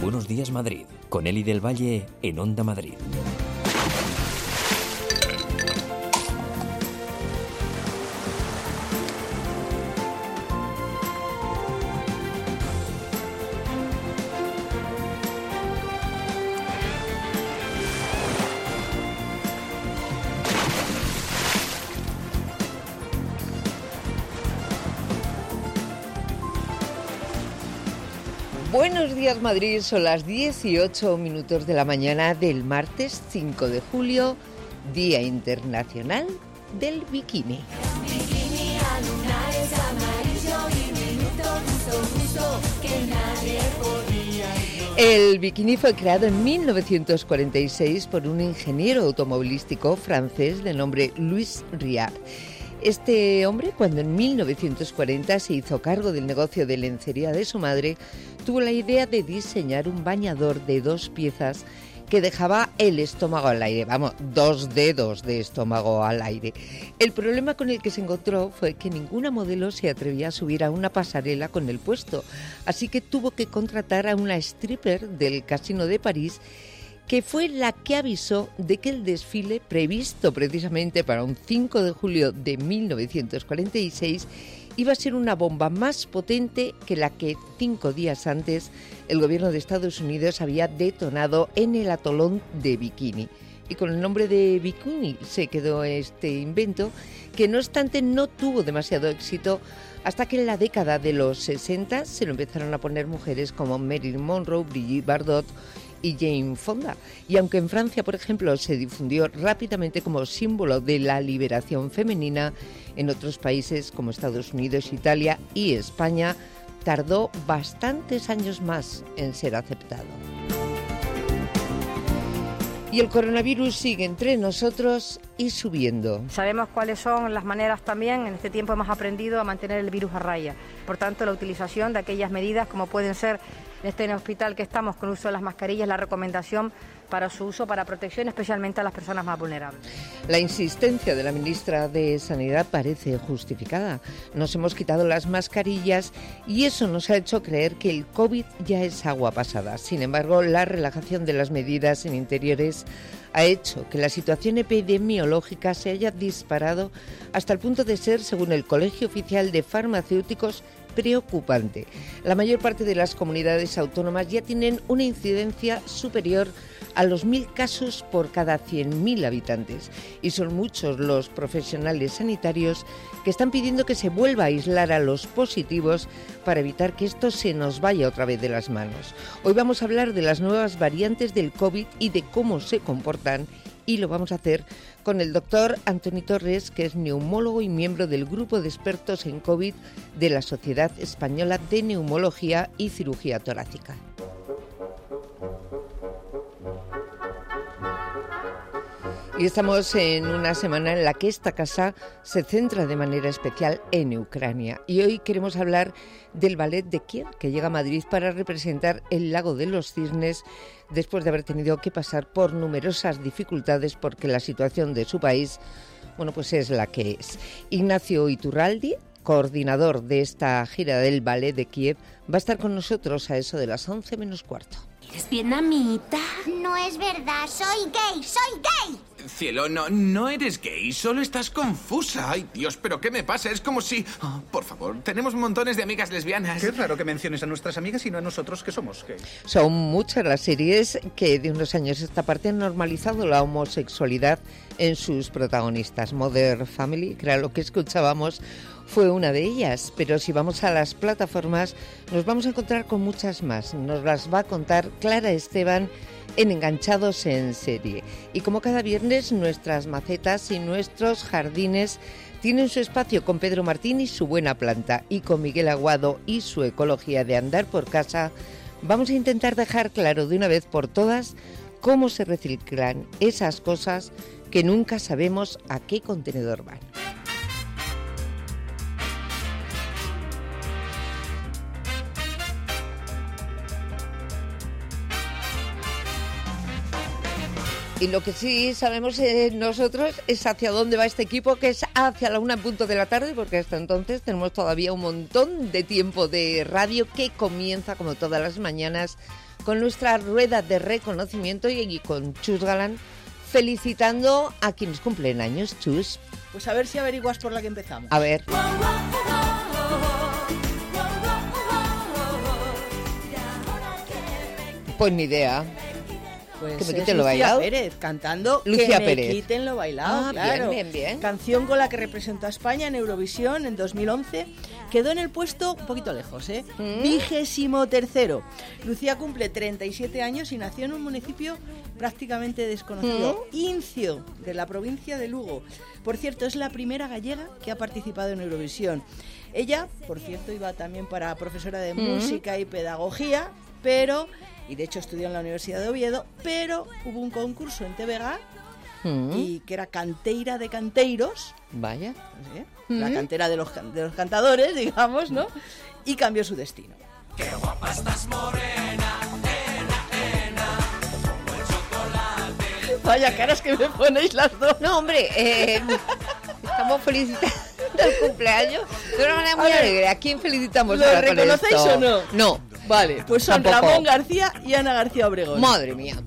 Buenos días Madrid, con Eli del Valle en Onda Madrid. Buenos días Madrid, son las 18 minutos de la mañana del martes 5 de julio, Día Internacional del Bikini. El bikini fue creado en 1946 por un ingeniero automovilístico francés de nombre Louis Réard. Este hombre, cuando en 1940 se hizo cargo del negocio de lencería de su madre, tuvo la idea de diseñar un bañador de 2 piezas que dejaba el estómago al aire, 2 dedos de estómago al aire. El problema con el que se encontró fue que ninguna modelo se atrevía a subir a una pasarela con el puesto, así que tuvo que contratar a una stripper del Casino de París, que fue la que avisó de que el desfile, previsto precisamente para un 5 de julio de 1946, iba a ser una bomba más potente que la que 5 días antes el gobierno de Estados Unidos había detonado en el atolón de Bikini. Y con el nombre de Bikini se quedó este invento, que no obstante no tuvo demasiado éxito hasta que en la década de los 60 se lo empezaron a poner mujeres como Marilyn Monroe, Brigitte Bardot y Jane Fonda. Y aunque en Francia, por ejemplo, se difundió rápidamente como símbolo de la liberación femenina, en otros países como Estados Unidos, Italia y España tardó bastantes años más en ser aceptado. Y el coronavirus sigue entre nosotros y subiendo. Sabemos cuáles son las maneras también, en este tiempo hemos aprendido a mantener el virus a raya. Por tanto, la utilización de aquellas medidas como pueden ser, en el hospital que estamos con uso de las mascarillas, la recomendación para su uso, para protección, especialmente a las personas más vulnerables. La insistencia de la ministra de Sanidad parece justificada. Nos hemos quitado las mascarillas y eso nos ha hecho creer que el COVID ya es agua pasada. Sin embargo, la relajación de las medidas en interiores ha hecho que la situación epidemiológica se haya disparado hasta el punto de ser, según el Colegio Oficial de Farmacéuticos, preocupante. La mayor parte de las comunidades autónomas ya tienen una incidencia superior a los 1.000 casos por cada 100.000 habitantes. Y son muchos los profesionales sanitarios que están pidiendo que se vuelva a aislar a los positivos para evitar que esto se nos vaya otra vez de las manos. Hoy vamos a hablar de las nuevas variantes del COVID y de cómo se comportan, y lo vamos a hacer con el doctor Antoni Torres, que es neumólogo y miembro del grupo de expertos en COVID de la Sociedad Española de Neumología y Cirugía Torácica. Y estamos en una semana en la que esta casa se centra de manera especial en Ucrania. Y hoy queremos hablar del Ballet de Kiev, que llega a Madrid para representar el Lago de los Cisnes, después de haber tenido que pasar por numerosas dificultades porque la situación de su país, pues es la que es. Ignacio Iturralde, coordinador de esta gira del Ballet de Kiev, va a estar con nosotros a eso de las 11 menos cuarto. ¿Eres vietnamita? No es verdad, soy gay, soy gay. Cielo, no eres gay, solo estás confusa. Ay, Dios, ¿pero qué me pasa? Es como si... Oh, por favor, tenemos montones de amigas lesbianas. Qué raro que menciones a nuestras amigas y no a nosotros que somos gays. Son muchas las series que de unos años a esta parte han normalizado la homosexualidad en sus protagonistas. Modern Family, que era lo que escuchábamos, fue una de ellas, pero si vamos a las plataformas nos vamos a encontrar con muchas más. Nos las va a contar Clara Esteban en Enganchados en Serie. Y como cada viernes, nuestras macetas y nuestros jardines tienen su espacio con Pedro Martín y su buena planta, y con Miguel Aguado y su ecología de andar por casa. Vamos a intentar dejar claro de una vez por todas cómo se reciclan esas cosas que nunca sabemos a qué contenedor van. Y lo que sí sabemos nosotros es hacia dónde va este equipo, que es hacia la 1:00 de la tarde, porque hasta entonces tenemos todavía un montón de tiempo de radio que comienza, como todas las mañanas, con nuestra rueda de reconocimiento y con Chus Galán felicitando a quienes cumplen años. Chus. Pues a ver si averiguas por la que empezamos. A ver. Pues ni idea. Pues que me es quiten lo Lucía bailado. Pérez cantando Lucía Que Pérez. me quiten lo bailado, Ah, claro. bien. Canción con la que representó a España en Eurovisión en 2011. Quedó en el puesto un poquito lejos, 23º. Lucía cumple 37 años y nació en un municipio prácticamente desconocido, Incio, de la provincia de Lugo. Por cierto, es la primera gallega que ha participado en Eurovisión. Ella, por cierto, iba también para profesora de música y pedagogía, pero... y de hecho estudió en la Universidad de Oviedo, pero hubo un concurso en TVG y que era canteira de canteiros. Vaya. La cantera de los cantadores, digamos, ¿no? Y cambió su destino. Qué guapa estás, morena, como el chocolate. Vaya caras que me ponéis las dos. No, hombre, estamos felicitando el cumpleaños de una manera muy alegre. ¿A quién felicitamos ¿Lo ahora con reconocéis esto? o no? No. Vale, pues son Tampoco. Ramón García y Ana García Obregón. Madre mía.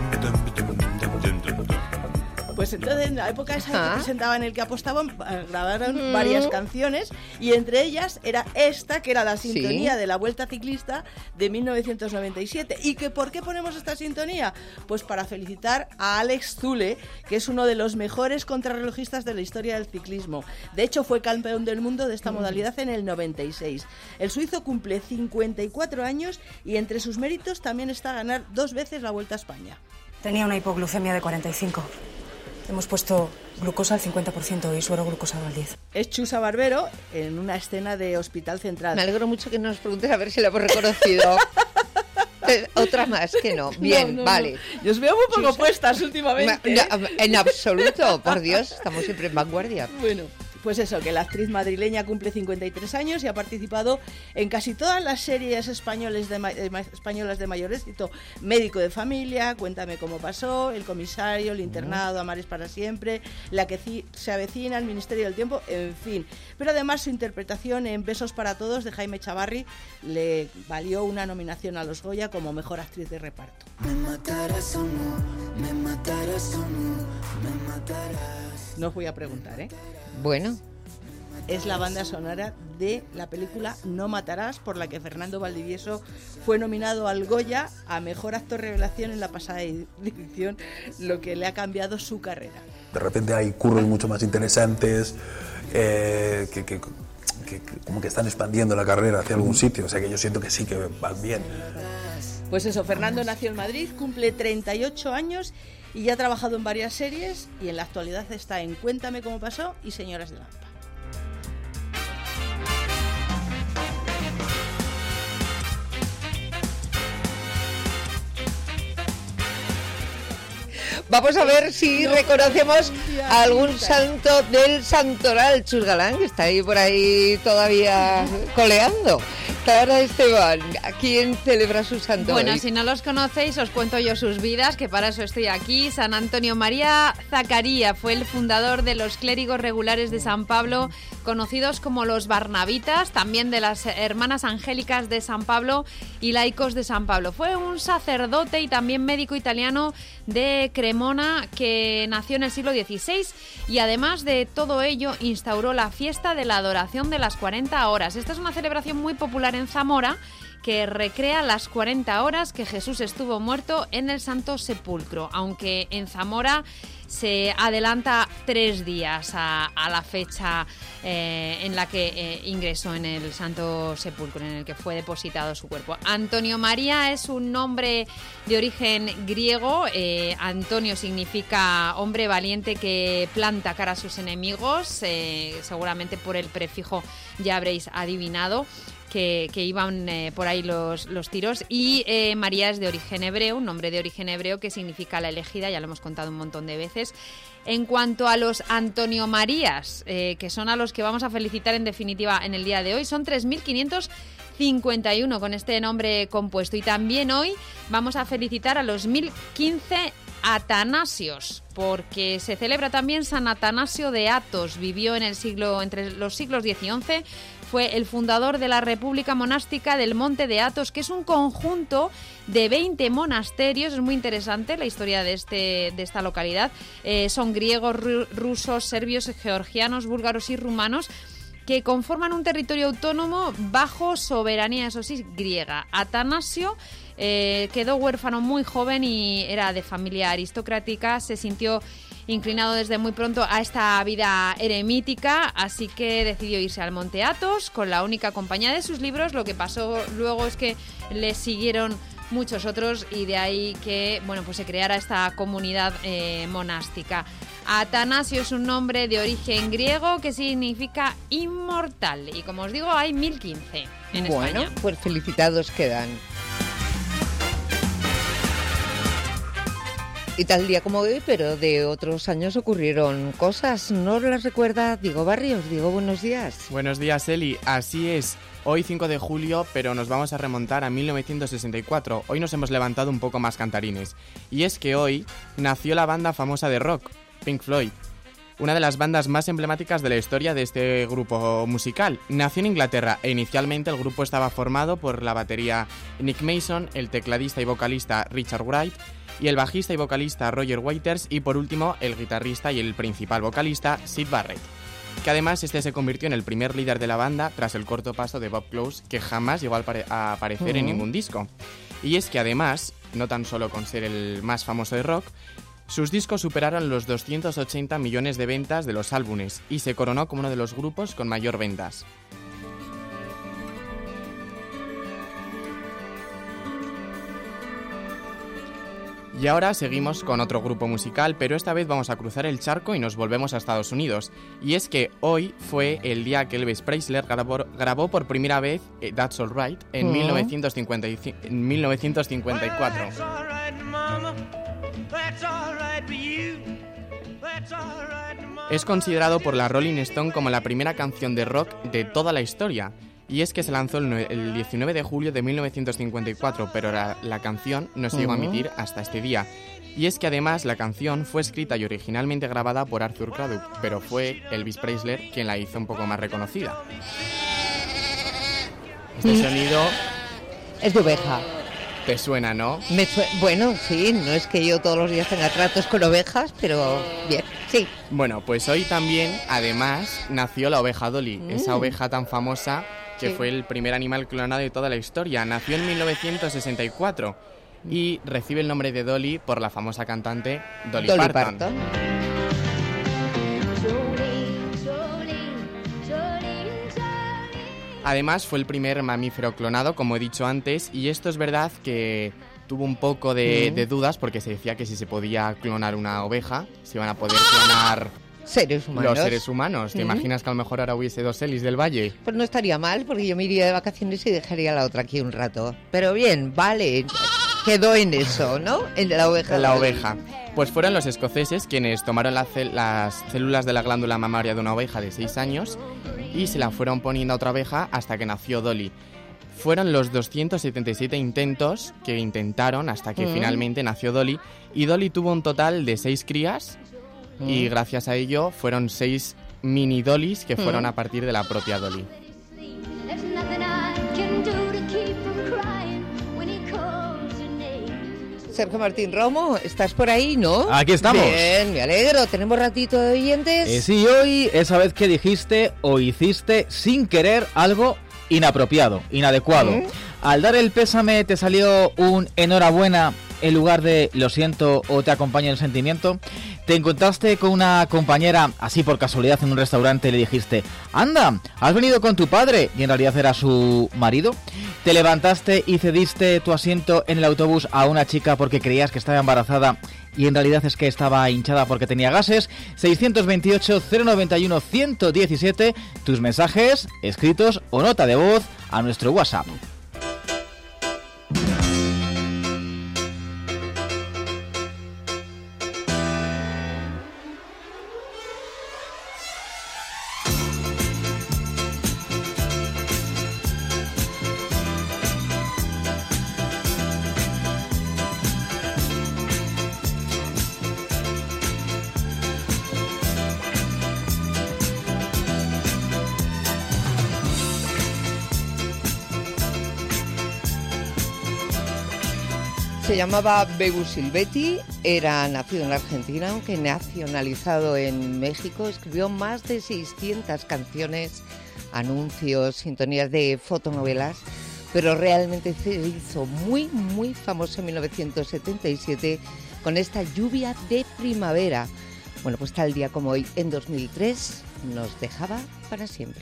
Pues entonces, en la época esa que presentaban El que apostaban, grabaron Mm. varias canciones y entre ellas era esta, que era la sintonía Sí. de la Vuelta Ciclista de 1997. ¿Y que por qué ponemos esta sintonía? Pues para felicitar a Alex Zule, que es uno de los mejores contrarrelojistas de la historia del ciclismo. De hecho, fue campeón del mundo de esta modalidad en el 96. El suizo cumple 54 años y entre sus méritos también está ganar 2 veces la Vuelta a España. Tenía una hipoglucemia de 45. Hemos puesto glucosa al 50% y suero glucosado al 10%. Es Chusa Barbero en una escena de Hospital Central. Me alegro mucho que nos preguntes a ver si la hemos reconocido. Otra más que no. Bien, No. vale. Yo os veo muy poco Chusa. puestas últimamente. En absoluto, por Dios, estamos siempre en vanguardia. Bueno, pues eso, que la actriz madrileña cumple 53 años y ha participado en casi todas las series españolas de mayor éxito. Médico de familia, Cuéntame cómo pasó, El comisario, El internado, Amar es para siempre, La que se avecina, El ministerio del tiempo, en fin. Pero además su interpretación en Besos para todos de Jaime Chavarri le valió una nominación a los Goya como mejor actriz de reparto. Me matarás o no, me matarás o no, me matarás. No os voy a preguntar, ¿eh? Bueno. Es la banda sonora de la película No matarás, por la que Fernando Valdivieso fue nominado al Goya a Mejor Actor Revelación en la pasada edición, lo que le ha cambiado su carrera. De repente hay curros mucho más interesantes que como que están expandiendo la carrera hacia algún sitio, o sea que yo siento que sí que van bien. Pues eso, Fernando nació en Madrid, cumple 38 años y ya ha trabajado en varias series y en la actualidad está en Cuéntame cómo pasó y Señoras de Lampa. Vamos a ver si reconocemos a algún santo del santoral. Chus Galán, que está ahí por ahí todavía coleando. Clara Esteban, ¿a quién celebra su santo Bueno, hoy? si no los conocéis, os cuento yo sus vidas, que para eso estoy aquí. San Antonio María Zacaría fue el fundador de los clérigos regulares de San Pablo, conocidos como los Barnabitas, también de las Hermanas Angélicas de San Pablo y Laicos de San Pablo. Fue un sacerdote y también médico italiano de Cremona que nació en el siglo XVI y además de todo ello instauró la fiesta de la adoración de las 40 horas. Esta es una celebración muy popular en Zamora que recrea las 40 horas que Jesús estuvo muerto en el Santo Sepulcro, aunque en Zamora se adelanta 3 días a la fecha en la que ingresó en el Santo Sepulcro, en el que fue depositado su cuerpo. Antonio María es un nombre de origen griego. Antonio significa hombre valiente que planta cara a sus enemigos. Seguramente por el prefijo ya habréis adivinado que iban por ahí los tiros. Y María es de origen hebreo, un nombre de origen hebreo que significa la elegida, ya lo hemos contado un montón de veces. En cuanto a los Antonio Marías, que son a los que vamos a felicitar en definitiva en el día de hoy, son 3.551 con este nombre compuesto. Y también hoy vamos a felicitar a los 1.015 Atanasios, porque se celebra también San Atanasio de Athos. Vivió entre los siglos X y XI, fue el fundador de la República Monástica del Monte de Athos, que es un conjunto de 20 monasterios. Es muy interesante la historia de esta localidad. Son griegos, rusos, serbios, georgianos, búlgaros y rumanos, que conforman un territorio autónomo bajo soberanía, eso sí, griega. Atanasio quedó huérfano muy joven y era de familia aristocrática. Se sintió inclinado desde muy pronto a esta vida eremítica, así que decidió irse al Monte Athos con la única compañía de sus libros. Lo que pasó luego es que le siguieron muchos otros y de ahí que pues se creara esta comunidad monástica. Atanasio es un nombre de origen griego que significa inmortal y, como os digo, hay 1015 en España. Bueno, pues felicitados quedan. Y tal día como hoy, pero de otros años ocurrieron cosas. ¿No las recuerda Diego Barrios? Diego, buenos días. Buenos días, Eli. Así es. Hoy 5 de julio, pero nos vamos a remontar a 1964. Hoy nos hemos levantado un poco más cantarines. Y es que hoy nació la banda famosa de rock, Pink Floyd. Una de las bandas más emblemáticas de la historia de este grupo musical. Nació en Inglaterra e inicialmente el grupo estaba formado por la batería Nick Mason, el tecladista y vocalista Richard Wright, y el bajista y vocalista Roger Waters, y por último el guitarrista y el principal vocalista Syd Barrett, que además se convirtió en el primer líder de la banda tras el corto paso de Bob Close, que jamás llegó a aparecer en ningún disco. Y es que además, no tan solo con ser el más famoso de rock, sus discos superaron los 280 millones de ventas de los álbumes y se coronó como uno de los grupos con mayor ventas. Y ahora seguimos con otro grupo musical, pero esta vez vamos a cruzar el charco y nos volvemos a Estados Unidos. Y es que hoy fue el día que Elvis Presley grabó por primera vez That's All Right en 1954. Es considerado por la Rolling Stone como la primera canción de rock de toda la historia. Y es que se lanzó el 19 de julio de 1954, pero la canción no se llegó a emitir hasta este día. Y es que además la canción fue escrita y originalmente grabada por Arthur Craddock, pero fue Elvis Presley quien la hizo un poco más reconocida. Este sonido... es de oveja. ¿Te suena, no? Bueno, sí, no es que yo todos los días tenga tratos con ovejas, pero bien, sí. Bueno, pues hoy también, además, nació la oveja Dolly, esa oveja tan famosa que fue el primer animal clonado de toda la historia. Nació en 1964 y recibe el nombre de Dolly por la famosa cantante Dolly Parton. Además, fue el primer mamífero clonado, como he dicho antes, y esto es verdad que tuvo un poco de dudas porque se decía que si se podía clonar una oveja, se iban a poder clonar... seres humanos. Los seres humanos. ¿Te imaginas que a lo mejor ahora hubiese dos Elis del Valle? Pues no estaría mal, porque yo me iría de vacaciones y dejaría a la otra aquí un rato. Pero bien, vale, quedó en eso, ¿no? En la oveja. La oveja. Pues fueron los escoceses quienes tomaron las células de la glándula mamaria de una oveja de 6 años y se la fueron poniendo a otra oveja hasta que nació Dolly. Fueron los 277 intentos que intentaron hasta que finalmente nació Dolly, y Dolly tuvo un total de 6 crías. Y gracias a ello fueron 6 mini Dollys que fueron a partir de la propia Dolly. Sergio Martín Romo, ¿estás por ahí, no? Aquí estamos. Bien, me alegro. ¿Tenemos ratito de oyentes? Sí, hoy, esa vez que dijiste o hiciste sin querer algo inapropiado, inadecuado. Al dar el pésame te salió un enhorabuena en lugar de lo siento o te acompaña el sentimiento. Te encontraste con una compañera así por casualidad en un restaurante y le dijiste: anda, ¿has venido con tu padre? Y en realidad era su marido. Te levantaste y cediste tu asiento en el autobús a una chica porque creías que estaba embarazada y en realidad es que estaba hinchada porque tenía gases. 628-091-117, tus mensajes, escritos o nota de voz a nuestro WhatsApp. Se llamaba Begu Silvetti, era nacido en Argentina, aunque nacionalizado en México. Escribió más de 600 canciones, anuncios, sintonías de fotonovelas, pero realmente se hizo muy, muy famoso en 1977 con esta Lluvia de primavera. Bueno, pues tal día como hoy, en 2003, nos dejaba para siempre.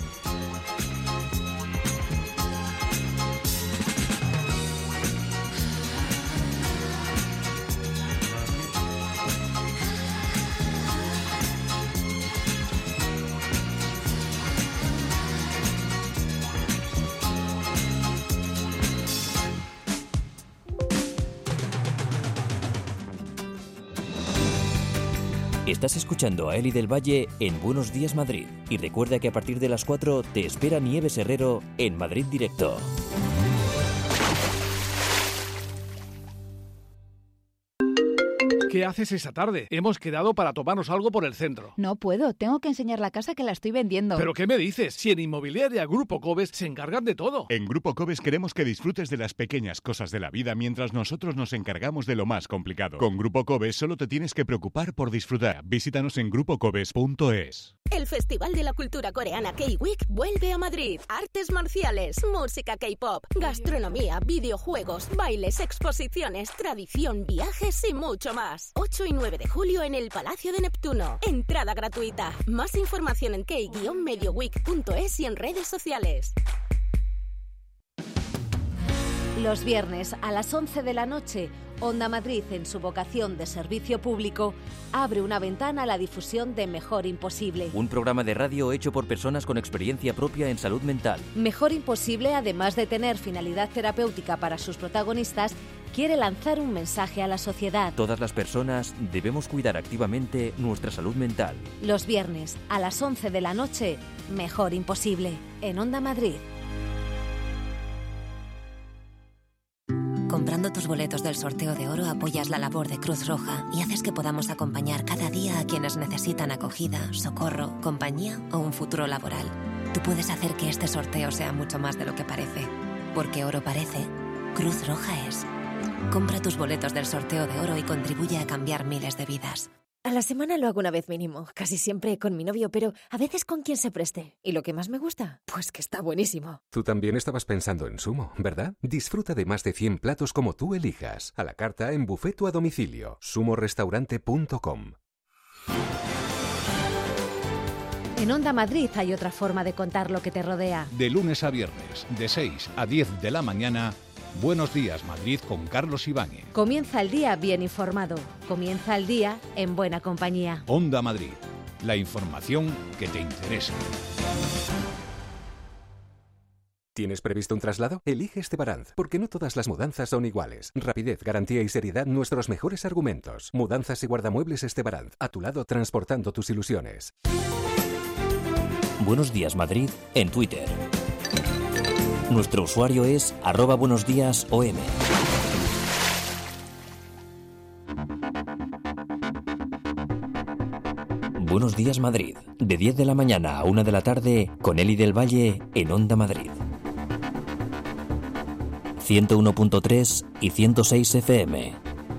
Estás escuchando a Eli del Valle en Buenos Días Madrid. Y recuerda que a partir de las 4 te espera Nieves Herrero en Madrid Directo. ¿Qué haces esa tarde? Hemos quedado para tomarnos algo por el centro. No puedo, tengo que enseñar la casa que la estoy vendiendo. ¿Pero qué me dices? Si en Inmobiliaria Grupo Cobes se encargan de todo. En Grupo Cobes queremos que disfrutes de las pequeñas cosas de la vida mientras nosotros nos encargamos de lo más complicado. Con Grupo Cobes solo te tienes que preocupar por disfrutar. Visítanos en grupocobes.es. El Festival de la Cultura Coreana K-Week vuelve a Madrid. Artes marciales, música K-pop, gastronomía, videojuegos, bailes, exposiciones, tradición, viajes y mucho más. 8 y 9 de julio en el Palacio de Neptuno. Entrada gratuita. Más información en k-medioweek.es y en redes sociales. Los viernes a las 11 de la noche, Onda Madrid, en su vocación de servicio público, abre una ventana a la difusión de Mejor Imposible. Un programa de radio hecho por personas con experiencia propia en salud mental. Mejor Imposible, además de tener finalidad terapéutica para sus protagonistas, quiere lanzar un mensaje a la sociedad. Todas las personas debemos cuidar activamente nuestra salud mental. Los viernes a las 11 de la noche, Mejor Imposible, en Onda Madrid. Comprando tus boletos del sorteo de oro apoyas la labor de Cruz Roja y haces que podamos acompañar cada día a quienes necesitan acogida, socorro, compañía o un futuro laboral. Tú puedes hacer que este sorteo sea mucho más de lo que parece. Porque oro parece, Cruz Roja es. Compra tus boletos del sorteo de oro y contribuye a cambiar miles de vidas. A la semana lo hago una vez mínimo, casi siempre con mi novio, pero a veces con quien se preste. ¿Y lo que más me gusta? Pues que está buenísimo. Tú también estabas pensando en Sumo, ¿verdad? Disfruta de más de 100 platos como tú elijas, a la carta, en buffet o a domicilio. sumorestaurante.com. En Onda Madrid hay otra forma de contar lo que te rodea. De lunes a viernes, de 6 a 10 de la mañana, Buenos Días Madrid con Carlos Ibáñez. Comienza el día bien informado. Comienza el día en buena compañía. Onda Madrid, la información que te interesa. ¿Tienes previsto un traslado? Elige Estebaranz, porque no todas las mudanzas son iguales. Rapidez, garantía y seriedad, nuestros mejores argumentos. Mudanzas y guardamuebles Estebaranz, a tu lado transportando tus ilusiones. Buenos Días Madrid en Twitter. Nuestro usuario es @buenosdiasom. Buenos Días Madrid, de 10 de la mañana a 1 de la tarde, con Eli del Valle en Onda Madrid. 101.3 y 106 FM.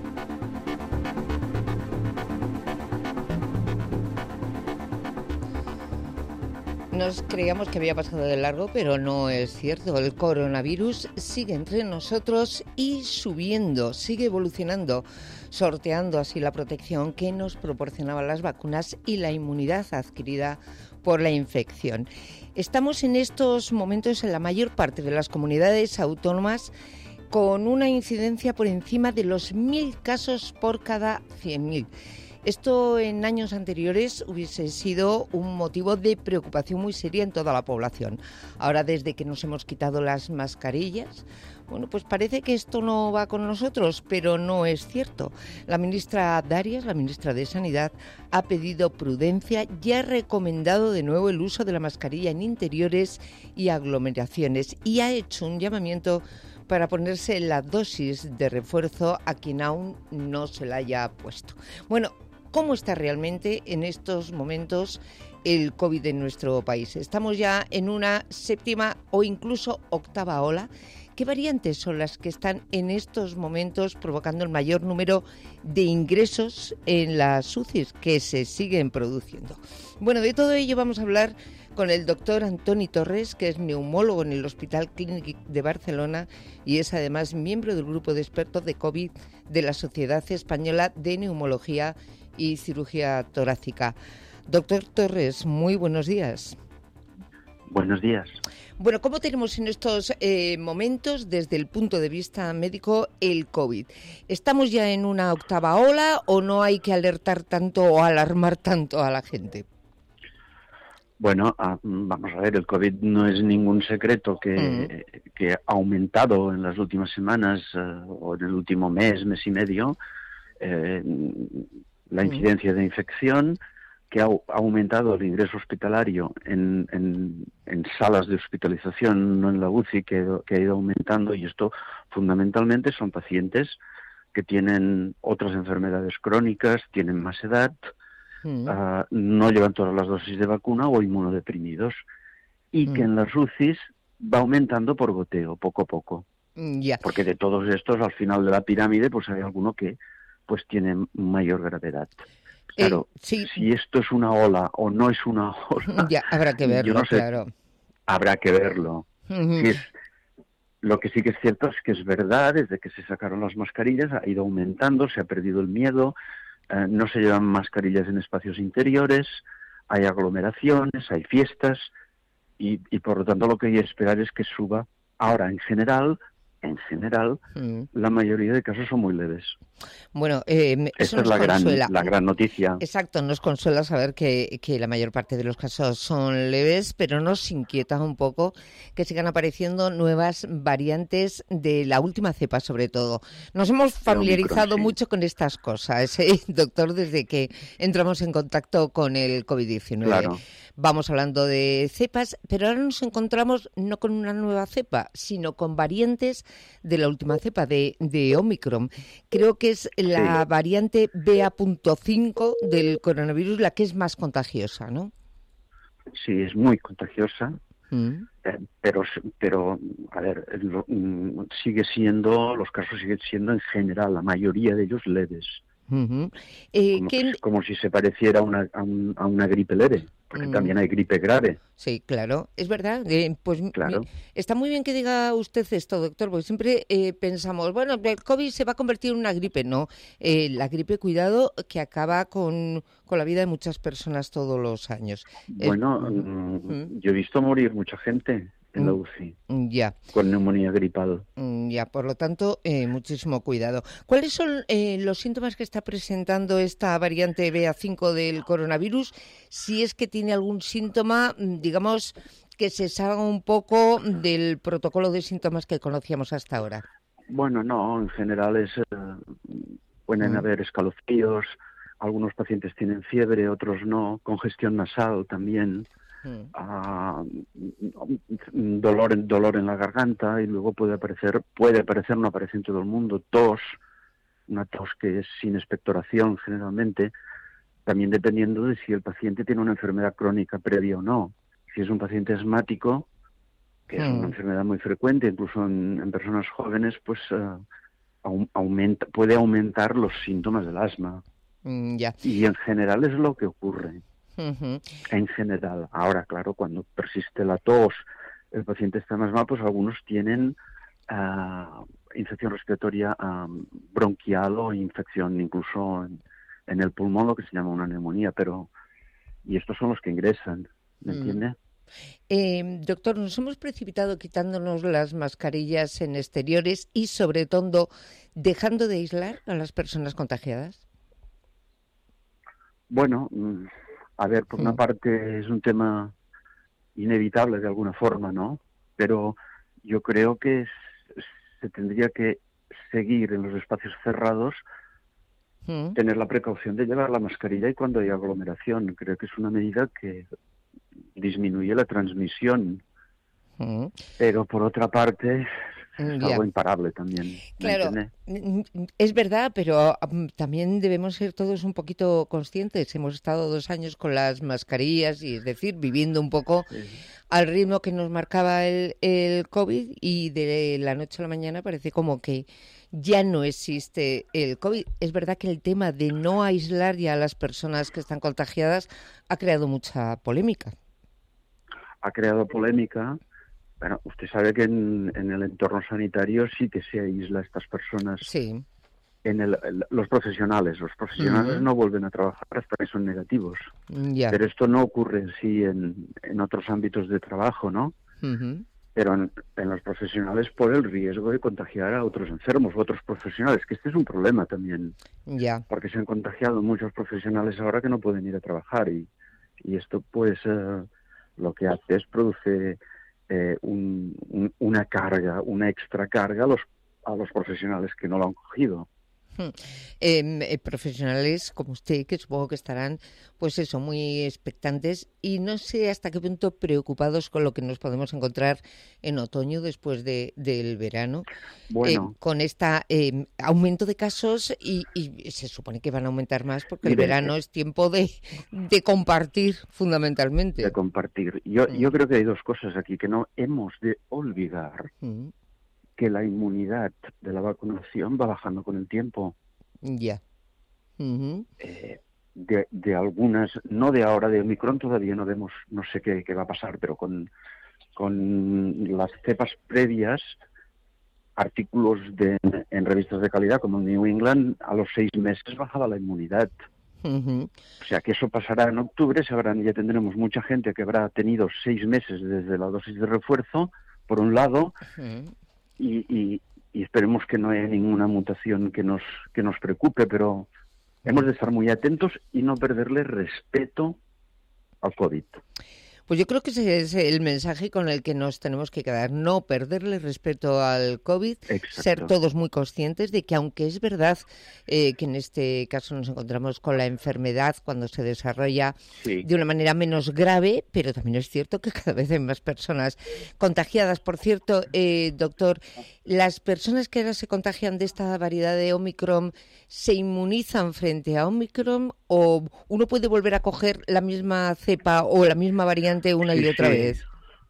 Nos creíamos que había pasado de largo, pero no es cierto. El coronavirus sigue entre nosotros y subiendo, sigue evolucionando, sorteando así la protección que nos proporcionaban las vacunas y la inmunidad adquirida por la infección. Estamos en estos momentos en la mayor parte de las comunidades autónomas con una incidencia por encima de los 1.000 casos por cada 100.000. Esto en años anteriores hubiese sido un motivo de preocupación muy seria en toda la población. Ahora, desde que nos hemos quitado las mascarillas, bueno, pues parece que esto no va con nosotros, pero no es cierto. La ministra Darias, la ministra de Sanidad, ha pedido prudencia y ha recomendado de nuevo el uso de la mascarilla en interiores y aglomeraciones y ha hecho un llamamiento para ponerse la dosis de refuerzo a quien aún no se la haya puesto. Bueno, ¿cómo está realmente en estos momentos el COVID en nuestro país? Estamos ya en una séptima o incluso octava ola ¿qué variantes son las que están en estos momentos provocando el mayor número de ingresos en las UCIs que se siguen produciendo? Bueno, de todo ello vamos a hablar con el doctor Antoni Torres, que es neumólogo en el Hospital Clínic de Barcelona y es además miembro del grupo de expertos de COVID de la Sociedad Española de Neumología y Cirugía Torácica. Doctor Torres, muy buenos días. Buenos días. Bueno, ¿cómo tenemos en estos momentos, desde el punto de vista médico, el COVID? ¿Estamos ya en una octava ola o no hay que alertar tanto o alarmar tanto a la gente? Bueno, vamos a ver, el COVID no es ningún secreto que ha aumentado en las últimas semanas o en el último mes y medio la incidencia de infección, que ha aumentado el ingreso hospitalario en salas de hospitalización, no en la UCI, que ha ido aumentando, y esto fundamentalmente son pacientes que tienen otras enfermedades crónicas, tienen más edad, no llevan todas las dosis de vacuna o inmunodeprimidos, y que en las UCIs va aumentando por goteo, poco a poco. Porque de todos estos, al final de la pirámide, pues hay alguno que pues tiene mayor gravedad. Claro, si esto es una ola o no es una ola, ya habrá que verlo, yo no sé, claro. Habrá que verlo. Lo que sí que es cierto es que es verdad, desde que se sacaron las mascarillas ha ido aumentando, se ha perdido el miedo, no se llevan mascarillas en espacios interiores, hay aglomeraciones, hay fiestas, y por lo tanto lo que hay que esperar es que suba. Ahora, en general, la mayoría de casos son muy leves. Bueno, esa es la gran noticia. Exacto, nos consuela saber que la mayor parte de los casos son leves, pero nos inquieta un poco que sigan apareciendo nuevas variantes de la última cepa, sobre todo. Nos hemos familiarizado mucho con estas cosas, doctor, desde que entramos en contacto con el COVID-19. Claro. Vamos hablando de cepas, pero ahora nos encontramos no con una nueva cepa, sino con variantes de la última cepa, de Omicron. Creo que es la variante BA.5 del coronavirus la que es más contagiosa, ¿no? Sí, es muy contagiosa, pero a ver, los casos siguen siendo en general, la mayoría de ellos leves. Como si se pareciera a una gripe leve, porque también hay gripe grave. Sí, claro, es verdad. Pues claro. Está muy bien que diga usted esto, doctor, porque siempre pensamos, bueno, el COVID se va a convertir en una gripe. No, la gripe, cuidado, que acaba con la vida de muchas personas todos los años. Bueno, yo he visto morir mucha gente en la UCI, con neumonía gripal. Por lo tanto, muchísimo cuidado. ¿Cuáles son los síntomas que está presentando esta variante BA.5 del coronavirus? Si es que tiene algún síntoma, digamos, que se salga un poco del protocolo de síntomas que conocíamos hasta ahora. Bueno, no, en general pueden haber escalofríos, algunos pacientes tienen fiebre, otros no, congestión nasal también. Dolor en la garganta, y luego puede aparecer, no aparece en todo el mundo, una tos que es sin expectoración generalmente, también dependiendo de si el paciente tiene una enfermedad crónica previa o no. Si es un paciente asmático, que es una enfermedad muy frecuente, incluso en personas jóvenes, pues puede aumentar los síntomas del asma. Y en general es lo que ocurre. En general. Ahora, claro, cuando persiste la tos, el paciente está más mal, pues algunos tienen infección respiratoria bronquial o infección incluso en el pulmón, lo que se llama una neumonía, y estos son los que ingresan, ¿me entiende? Doctor, nos hemos precipitado quitándonos las mascarillas en exteriores y sobre todo dejando de aislar a las personas contagiadas. Bueno, a ver, por una parte es un tema inevitable de alguna forma, ¿no? Pero yo creo que se tendría que seguir en los espacios cerrados, tener la precaución de llevar la mascarilla y cuando hay aglomeración. Creo que es una medida que disminuye la transmisión. Pero por otra parte, algo imparable también. Claro, es verdad, pero también debemos ser todos un poquito conscientes. Hemos estado 2 años con las mascarillas y, es decir, viviendo un poco al ritmo que nos marcaba el COVID, y de la noche a la mañana parece como que ya no existe el COVID. Es verdad que el tema de no aislar ya a las personas que están contagiadas ha creado mucha polémica. Ha creado polémica. Bueno, usted sabe que en el entorno sanitario sí que se aísla a estas personas. Sí. Los profesionales no vuelven a trabajar hasta que son negativos. Ya. Pero esto no ocurre así en otros ámbitos de trabajo, ¿no? Pero en los profesionales, por el riesgo de contagiar a otros enfermos u otros profesionales, que este es un problema también. Ya. Porque se han contagiado muchos profesionales ahora que no pueden ir a trabajar, y esto pues lo que hace es produce una carga, una extra carga a los profesionales que no lo han cogido. Profesionales como usted, que supongo que estarán, pues eso, muy expectantes, y no sé hasta qué punto preocupados con lo que nos podemos encontrar en otoño después del verano, con este aumento de casos, y se supone que van a aumentar más porque el verano es tiempo de compartir, fundamentalmente. De compartir. Yo creo que hay 2 cosas aquí que no hemos de olvidar. Que la inmunidad de la vacunación va bajando con el tiempo. Ya. De algunas, no de ahora, de Omicron todavía no vemos, no sé qué va a pasar, pero con las cepas previas, artículos en revistas de calidad como New England, a los 6 meses bajaba la inmunidad. O sea que eso pasará en octubre, ya tendremos mucha gente que habrá tenido 6 meses desde la dosis de refuerzo, por un lado, y esperemos que no haya ninguna mutación que nos preocupe, pero hemos de estar muy atentos y no perderle respeto al COVID. Pues yo creo que ese es el mensaje con el que nos tenemos que quedar, no perderle respeto al COVID, ser todos muy conscientes de que, aunque es verdad que en este caso nos encontramos con la enfermedad cuando se desarrolla de una manera menos grave, pero también es cierto que cada vez hay más personas contagiadas. Por cierto, doctor, ¿las personas que ahora se contagian de esta variedad de Omicron se inmunizan frente a Omicron, o uno puede volver a coger la misma cepa o la misma variante una y otra vez?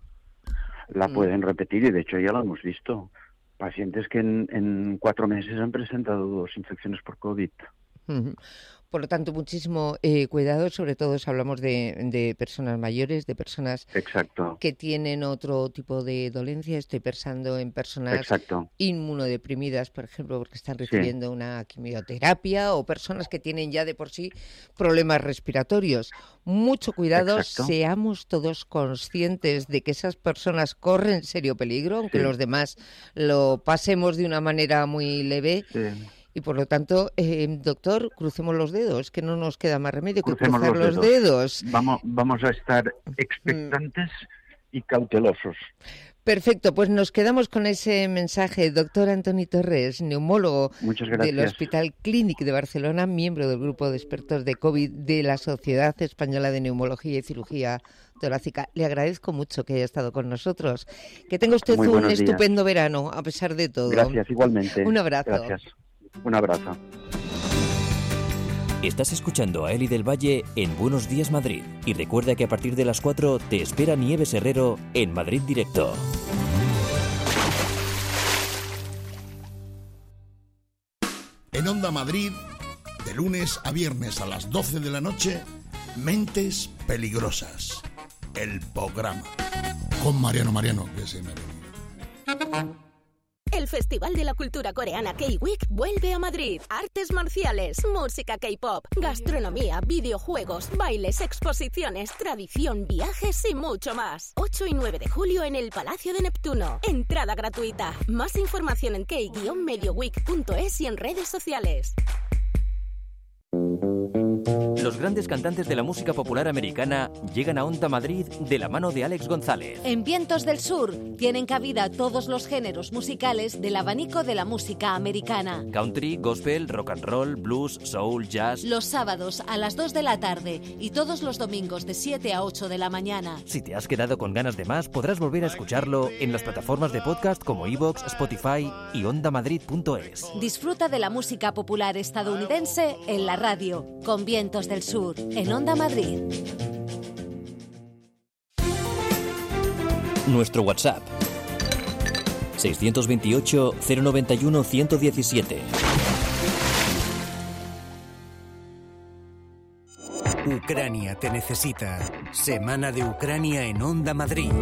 La pueden repetir, y de hecho ya lo hemos visto. Pacientes que en 4 meses han presentado 2 infecciones por COVID. Por lo tanto, muchísimo cuidado, sobre todo si hablamos de personas mayores, de personas que tienen otro tipo de dolencia. Estoy pensando en personas inmunodeprimidas, por ejemplo, porque están recibiendo una quimioterapia, o personas que tienen ya de por sí problemas respiratorios. Mucho cuidado, seamos todos conscientes de que esas personas corren serio peligro, aunque los demás lo pasemos de una manera muy leve. Y por lo tanto, doctor, crucemos los dedos, que no nos queda más remedio que cruzar los dedos. Vamos a estar expectantes y cautelosos. Perfecto, pues nos quedamos con ese mensaje. Doctor Antoni Torres, neumólogo del Hospital Clínic de Barcelona, miembro del grupo de expertos de COVID de la Sociedad Española de Neumología y Cirugía Torácica. Le agradezco mucho que haya estado con nosotros. Que tenga usted un estupendo verano, a pesar de todo. Gracias, igualmente. Un abrazo. Gracias. Un abrazo. Estás escuchando a Eli del Valle en Buenos Días Madrid. Y recuerda que a partir de las 4 te espera Nieves Herrero en Madrid Directo. En Onda Madrid, de lunes a viernes a las 12 de la noche, Mentes Peligrosas. El programa. Con Mariano, que se me olvidó. El Festival de la Cultura Coreana K-Week vuelve a Madrid. Artes marciales, música K-pop, gastronomía, videojuegos, bailes, exposiciones, tradición, viajes y mucho más. 8 y 9 de julio en el Palacio de Neptuno. Entrada gratuita. Más información en k-medioweek.es y en redes sociales. Los grandes cantantes de la música popular americana llegan a Onda Madrid de la mano de Alex González. En Vientos del Sur tienen cabida todos los géneros musicales del abanico de la música americana. Country, gospel, rock and roll, blues, soul, jazz. Los sábados a las 2 de la tarde y todos los domingos de 7 a 8 de la mañana. Si te has quedado con ganas de más, podrás volver a escucharlo en las plataformas de podcast como iVoox, Spotify y ondamadrid.es. Disfruta de la música popular estadounidense en la radio, con Vientos del Sur, en Onda Madrid. Nuestro WhatsApp 628 091 117. Ucrania te necesita. Semana de Ucrania en Onda Madrid.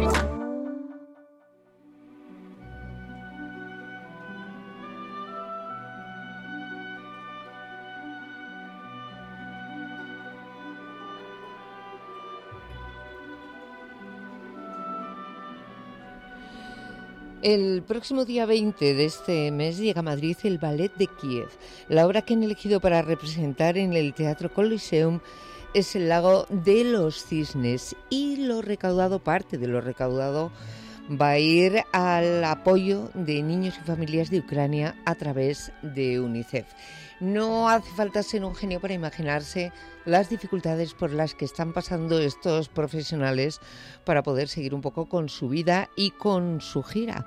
El próximo día 20 de este mes llega a Madrid el Ballet de Kiev. La obra que han elegido para representar en el Teatro Coliseum es El lago de los cisnes, y parte de lo recaudado va a ir al apoyo de niños y familias de Ucrania a través de UNICEF. No hace falta ser un genio para imaginarse las dificultades por las que están pasando estos profesionales para poder seguir un poco con su vida y con su gira.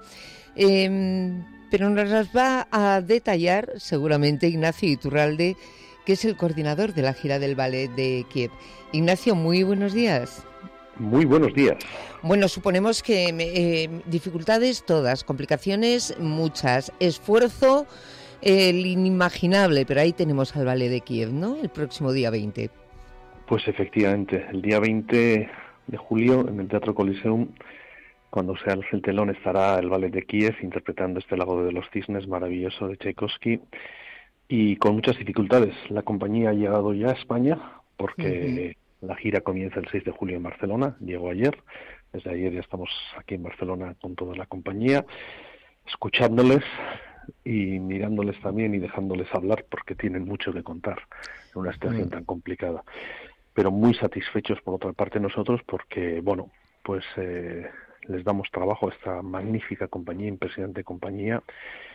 Pero nos las va a detallar seguramente Ignacio Iturralde, que es el coordinador de la gira del Ballet de Kiev. Ignacio, muy buenos días. Muy buenos días. Bueno, suponemos que dificultades todas, complicaciones muchas, esfuerzo el inimaginable, pero ahí tenemos al Ballet de Kiev, ¿no? El próximo día 20. Pues efectivamente, el día 20 de julio en el Teatro Coliseum, cuando se alce el telón, estará el Ballet de Kiev interpretando este Lago de los Cisnes maravilloso de Tchaikovsky, y con muchas dificultades. La compañía ha llegado ya a España porque la gira comienza el 6 de julio en Barcelona, llegó ayer. Desde ayer ya estamos aquí en Barcelona con toda la compañía, escuchándoles y mirándoles también y dejándoles hablar, porque tienen mucho que contar en una situación tan complicada. Pero muy satisfechos por otra parte nosotros, porque bueno, pues les damos trabajo a esta magnífica compañía, impresionante compañía,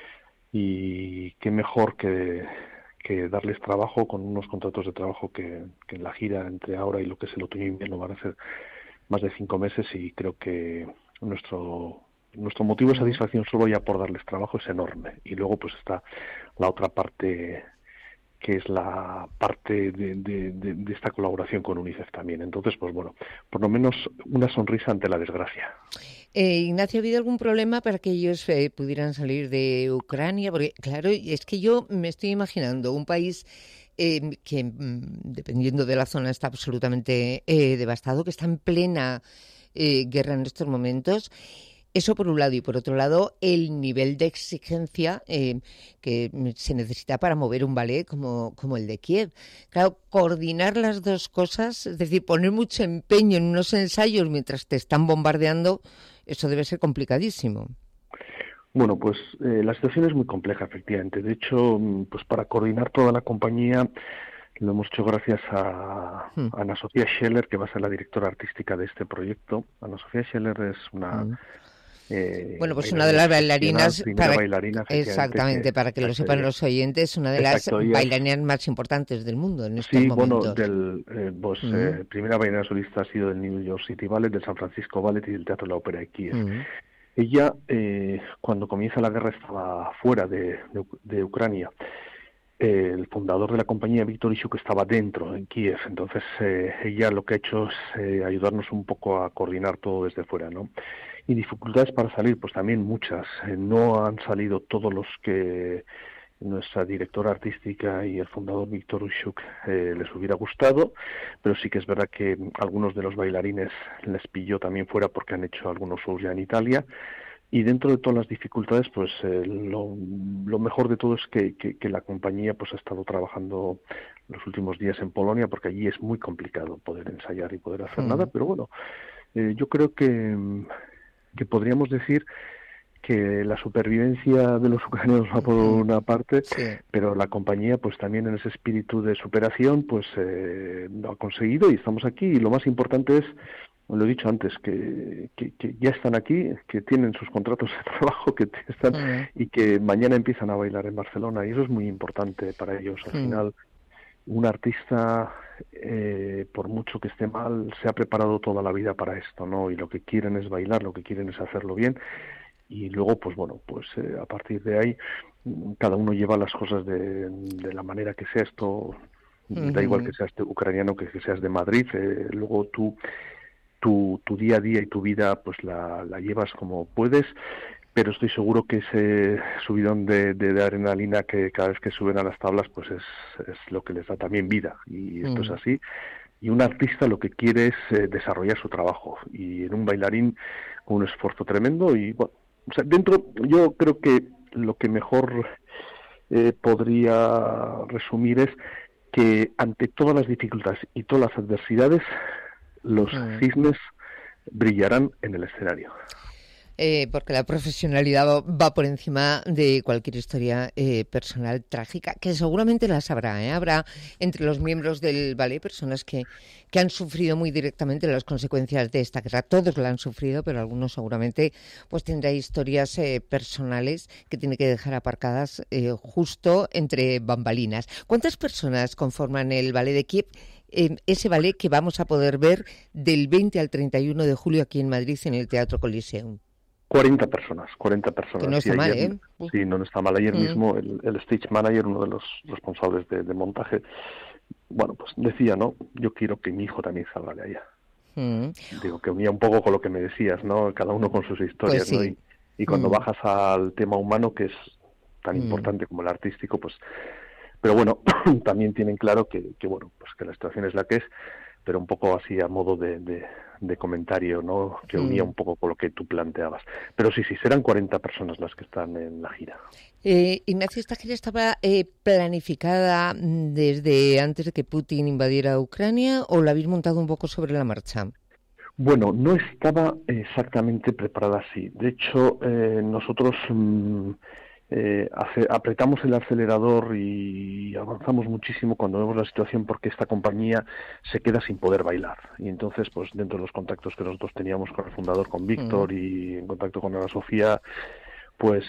y qué mejor que darles trabajo con unos contratos de trabajo que en la gira entre ahora y lo que es el otoño e invierno van a ser más de 5 meses, y creo que nuestro motivo de satisfacción solo ya por darles trabajo es enorme. Y luego pues está la otra parte, que es la parte de esta colaboración con UNICEF también. Entonces, pues bueno, por lo menos una sonrisa ante la desgracia. Ignacio, ¿ha habido algún problema para que ellos pudieran salir de Ucrania? Porque, claro, es que yo me estoy imaginando un país que, dependiendo de la zona, está absolutamente devastado, que está en plena guerra en estos momentos. Eso por un lado, y por otro lado el nivel de exigencia que se necesita para mover un ballet como el de Kiev. Claro, coordinar las dos cosas, es decir, poner mucho empeño en unos ensayos mientras te están bombardeando, eso debe ser complicadísimo. Bueno, pues la situación es muy compleja, efectivamente. De hecho, pues para coordinar toda la compañía lo hemos hecho gracias a Ana Sofía Scheller, que va a ser la directora artística de este proyecto. Ana Sofía Scheller es una... bueno, pues una de las bailarinas, bailarina, exactamente, para que lo sepan los oyentes, una de las bailarinas más importantes del mundo en estos momentos. Primera bailarina solista ha sido del New York City Ballet, del San Francisco Ballet y del Teatro de la Ópera de Kiev. Ella, cuando comienza la guerra, estaba fuera de Ucrania. El fundador de la compañía, Víctor Ishuk, estaba dentro, en Kiev. Entonces, ella lo que ha hecho es ayudarnos un poco a coordinar todo desde fuera, ¿no? Y dificultades para salir, pues también muchas. No han salido todos los que nuestra directora artística y el fundador Víctor Ishuk les hubiera gustado, pero sí que es verdad que algunos de los bailarines les pilló también fuera porque han hecho algunos shows ya en Italia. Y dentro de todas las dificultades, pues lo mejor de todo es que la compañía pues ha estado trabajando los últimos días en Polonia, porque allí es muy complicado poder ensayar y poder hacer nada, pero bueno, yo creo que podríamos decir que la supervivencia de los ucranianos va por una parte, pero la compañía pues también en ese espíritu de superación pues lo ha conseguido y estamos aquí, y lo más importante es, lo he dicho antes, que ya están aquí, que tienen sus contratos de trabajo, que están y que mañana empiezan a bailar en Barcelona, y eso es muy importante para ellos. Al final, un artista, por mucho que esté mal, se ha preparado toda la vida para esto, ¿no? Y lo que quieren es bailar, lo que quieren es hacerlo bien, y luego, pues bueno, pues a partir de ahí, cada uno lleva las cosas de la manera que sea. Esto, da igual que seas ucraniano que seas de Madrid, luego tu día a día y tu vida pues la llevas como puedes, pero estoy seguro que ese subidón de adrenalina que cada vez que suben a las tablas pues es lo que les da también vida, y esto es así. Y un artista lo que quiere es desarrollar su trabajo, y en un bailarín con un esfuerzo tremendo. Y bueno, o sea, yo creo que lo que mejor podría resumir es que ante todas las dificultades y todas las adversidades, los cisnes brillarán en el escenario. Porque la profesionalidad va por encima de cualquier historia personal trágica, que seguramente las habrá. Habrá entre los miembros del ballet personas que han sufrido muy directamente las consecuencias de esta guerra. Todos la han sufrido, pero algunos seguramente pues tendrá historias personales que tiene que dejar aparcadas justo entre bambalinas. ¿Cuántas personas conforman el ballet de Kiev? Ese ballet que vamos a poder ver del 20 al 31 de julio aquí en Madrid en el Teatro Coliseum. 40 personas. Que no está mal, ¿eh? Sí, no está mal. Ayer mismo el stage manager, uno de los responsables de montaje, bueno, pues decía, ¿no? Yo quiero que mi hijo también salga de allá. Digo, que unía un poco con lo que me decías, ¿no? Cada uno con sus historias, pues sí, ¿no? Y cuando bajas al tema humano, que es tan importante como el artístico, pues... Pero bueno, también tienen claro que bueno, pues que la situación es la que es, pero un poco así a modo de comentario, ¿no? Que unía un poco con lo que tú planteabas. Pero sí, serán 40 personas las que están en la gira. Ignacio, ¿esta gira estaba planificada desde antes de que Putin invadiera Ucrania o la habéis montado un poco sobre la marcha? Bueno, no estaba exactamente preparada así. De hecho, nosotros... apretamos el acelerador y avanzamos muchísimo cuando vemos la situación, porque esta compañía se queda sin poder bailar, y entonces pues dentro de los contactos que nosotros teníamos con el fundador, con Víctor, y en contacto con Ana Sofía, pues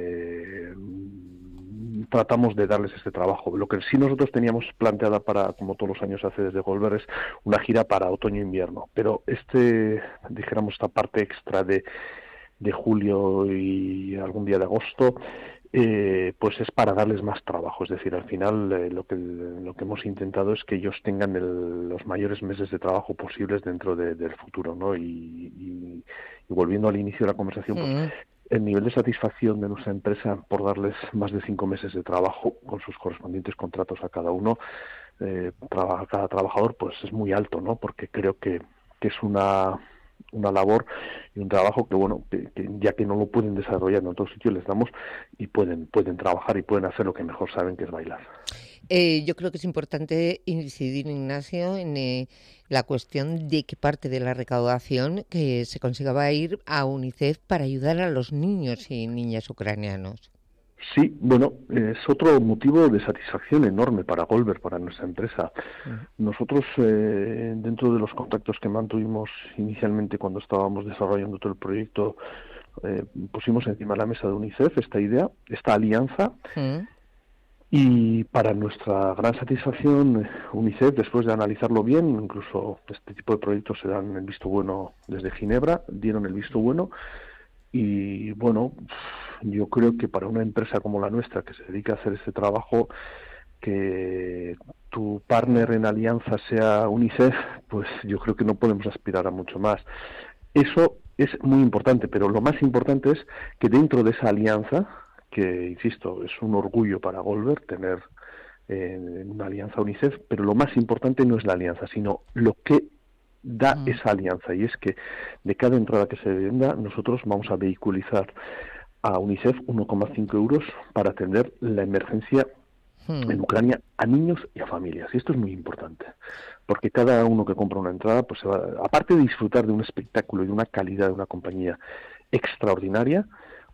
tratamos de darles este trabajo. Lo que sí nosotros teníamos planteada para, como todos los años hace desde Goldberg, es una gira para otoño-invierno, pero dijéramos esta parte extra de julio y algún día de agosto, pues es para darles más trabajo. Es decir, al final lo que hemos intentado es que ellos tengan los mayores meses de trabajo posibles dentro del futuro, ¿no? Y volviendo al inicio de la conversación, pues, el nivel de satisfacción de nuestra empresa por darles más de 5 meses de trabajo con sus correspondientes contratos a cada uno, a cada trabajador, pues es muy alto, ¿no? Porque creo que es una labor y un trabajo que bueno, que ya que no lo pueden desarrollar en otros sitios, les damos, y pueden trabajar y pueden hacer lo que mejor saben, que es bailar. Yo creo que es importante incidir, Ignacio, en la cuestión de que parte de la recaudación que se consiga va a ir a UNICEF para ayudar a los niños y niñas ucranianos. Sí, bueno, es otro motivo de satisfacción enorme para Goldberg, para nuestra empresa. Nosotros, dentro de los contactos que mantuvimos inicialmente cuando estábamos desarrollando todo el proyecto, pusimos encima de la mesa de UNICEF esta idea, esta alianza, y para nuestra gran satisfacción, UNICEF, después de analizarlo bien, incluso este tipo de proyectos se dan el visto bueno desde Ginebra, dieron el visto bueno. Y bueno, yo creo que para una empresa como la nuestra, que se dedica a hacer este trabajo, que tu partner en alianza sea UNICEF, pues yo creo que no podemos aspirar a mucho más. Eso es muy importante, pero lo más importante es que dentro de esa alianza, que insisto, es un orgullo para Goldberg tener una alianza UNICEF, pero lo más importante no es la alianza, sino lo que da esa alianza, y es que de cada entrada que se venda, nosotros vamos a vehiculizar a UNICEF 1,5 euros para atender la emergencia en Ucrania a niños y a familias. Y esto es muy importante, porque cada uno que compra una entrada, pues aparte de disfrutar de un espectáculo y de una calidad de una compañía extraordinaria,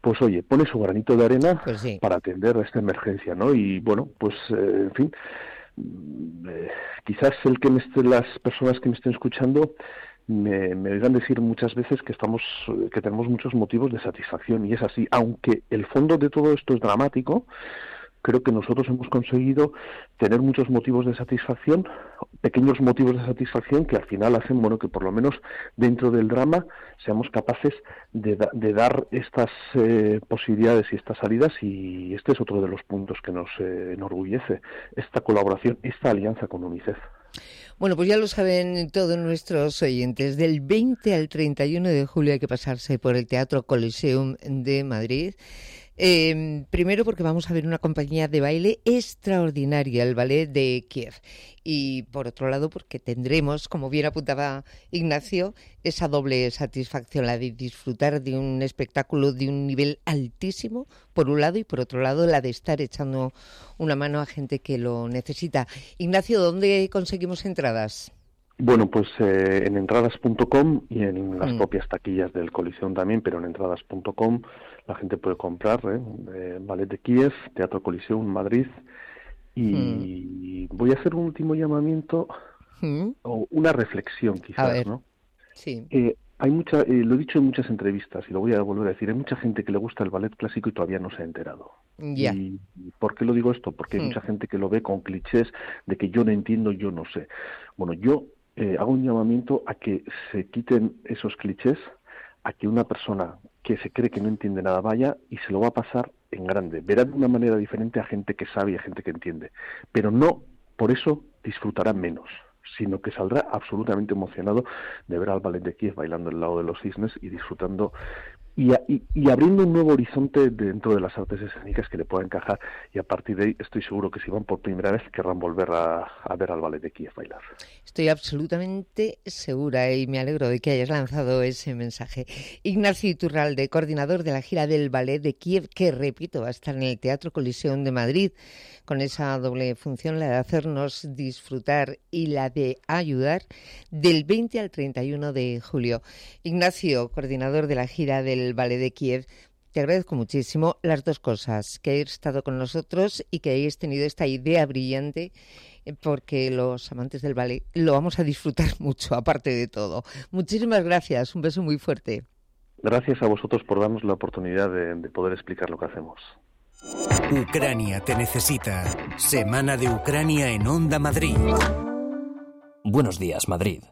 pues oye, pone su granito de arena para atender a esta emergencia, ¿no? Y bueno, pues en fin, quizás las personas que me estén escuchando me oigan decir muchas veces que tenemos muchos motivos de satisfacción, y es así. Aunque el fondo de todo esto es dramático, creo que nosotros hemos conseguido tener muchos motivos de satisfacción, pequeños motivos de satisfacción que al final hacen, bueno, que por lo menos dentro del drama seamos capaces de dar estas posibilidades y estas salidas, y este es otro de los puntos que nos enorgullece, esta colaboración, esta alianza con UNICEF. Bueno, pues ya lo saben todos nuestros oyentes, del 20 al 31 de julio hay que pasarse por el Teatro Coliseum de Madrid. Primero porque vamos a ver una compañía de baile extraordinaria, el Ballet de Kiev. Y por otro lado porque tendremos, como bien apuntaba Ignacio, esa doble satisfacción, la de disfrutar de un espectáculo de un nivel altísimo, por un lado, y por otro lado la de estar echando una mano a gente que lo necesita. Ignacio, ¿dónde conseguimos entradas? Bueno, pues en entradas.com y en las propias taquillas del Coliseum también, pero en entradas.com la gente puede comprar Ballet de Kiev, Teatro Coliseum, Madrid. Y voy a hacer un último llamamiento o una reflexión quizás, a ver, ¿no? Sí. Hay mucha, lo he dicho en muchas entrevistas y lo voy a volver a decir, hay mucha gente que le gusta el ballet clásico y todavía no se ha enterado. Ya. ¿Y por qué lo digo esto? Porque hay mucha gente que lo ve con clichés de que yo no entiendo, yo no sé. Bueno, yo hago un llamamiento a que se quiten esos clichés, a que una persona que se cree que no entiende nada vaya y se lo va a pasar en grande. Verá de una manera diferente a gente que sabe y a gente que entiende. Pero no por eso disfrutará menos, sino que saldrá absolutamente emocionado de ver al Ballet de Kiev bailando al lado de los cisnes y disfrutando y abriendo un nuevo horizonte dentro de las artes escénicas que le pueda encajar, y a partir de ahí estoy seguro que si van por primera vez querrán volver a ver al Ballet de Kiev bailar. Estoy absolutamente segura y me alegro de que hayas lanzado ese mensaje. Ignacio Iturralde, coordinador de la gira del Ballet de Kiev, que repito, va a estar en el Teatro Coliseum de Madrid, con esa doble función, la de hacernos disfrutar y la de ayudar, del 20 al 31 de julio. Ignacio, coordinador de la gira del Ballet de Kiev, te agradezco muchísimo las dos cosas, que hayas estado con nosotros y que hayas tenido esta idea brillante, porque los amantes del ballet lo vamos a disfrutar mucho, aparte de todo. Muchísimas gracias, un beso muy fuerte. Gracias a vosotros por darnos la oportunidad de poder explicar lo que hacemos. Ucrania te necesita. Semana de Ucrania en Onda Madrid. Buenos días, Madrid.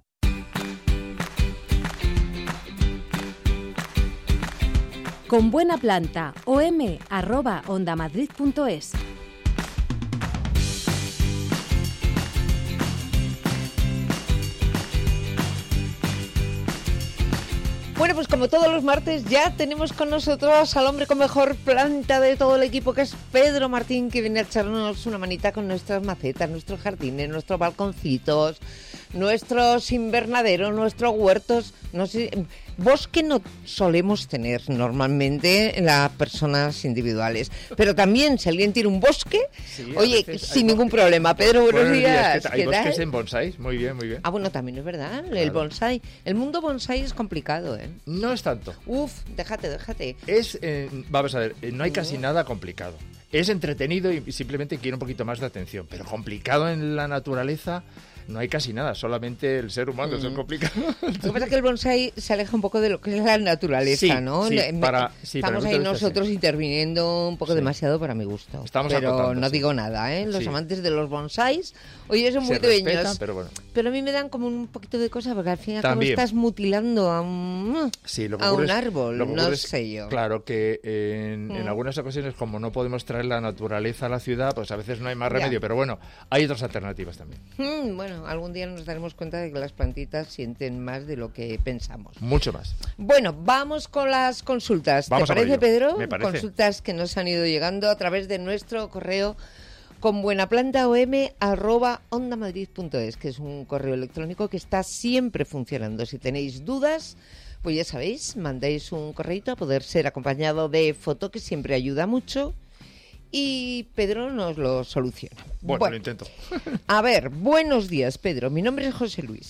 Con buena planta, om@ondamadrid.es. Bueno, pues como todos los martes ya tenemos con nosotros al hombre con mejor planta de todo el equipo, que es Pedro Martín, que viene a echarnos una manita con nuestras macetas, nuestros jardines, nuestros balconcitos, nuestros invernaderos, nuestros huertos. No sé, bosque no solemos tener normalmente las personas individuales, pero también si alguien tiene un bosque, sí, oye, sin ningún problema. Pedro, buenos días. Hay bosques en bonsáis, muy bien, muy bien. Ah, bueno, también es verdad, claro. El bonsái. El mundo bonsái es complicado, ¿eh? No es tanto. Uf, déjate. Vamos a ver, no hay casi nada complicado. Es entretenido y simplemente quiere un poquito más de atención, pero complicado en la naturaleza no hay casi nada, solamente el ser humano es complicado. Lo que pasa es que el bonsái se aleja un poco de lo que es la naturaleza, sí, ¿no? Sí, estamos ahí nosotros interviniendo un poco demasiado para mi gusto. Pero no digo nada, ¿eh? Los amantes de los bonsáis, oye, son muy dueños. Pero a mí me dan como un poquito de cosa, porque al final como estás mutilando a un árbol, no sé yo. Claro que en algunas ocasiones, como no podemos traer la naturaleza a la ciudad, pues a veces no hay más remedio, pero bueno, hay otras alternativas también. Bueno, algún día nos daremos cuenta de que las plantitas sienten más de lo que pensamos. Mucho más. Bueno, vamos con las consultas. ¿Te parece, Pedro? Me parece. Consultas que nos han ido llegando a través de nuestro correo con buenaplanta@ondamadrid.es, que es un correo electrónico que está siempre funcionando. Si tenéis dudas, pues ya sabéis, mandáis un correíto a poder ser acompañado de foto, que siempre ayuda mucho. Y Pedro nos lo soluciona. Bueno, lo intento. A ver, buenos días, Pedro. Mi nombre es José Luis.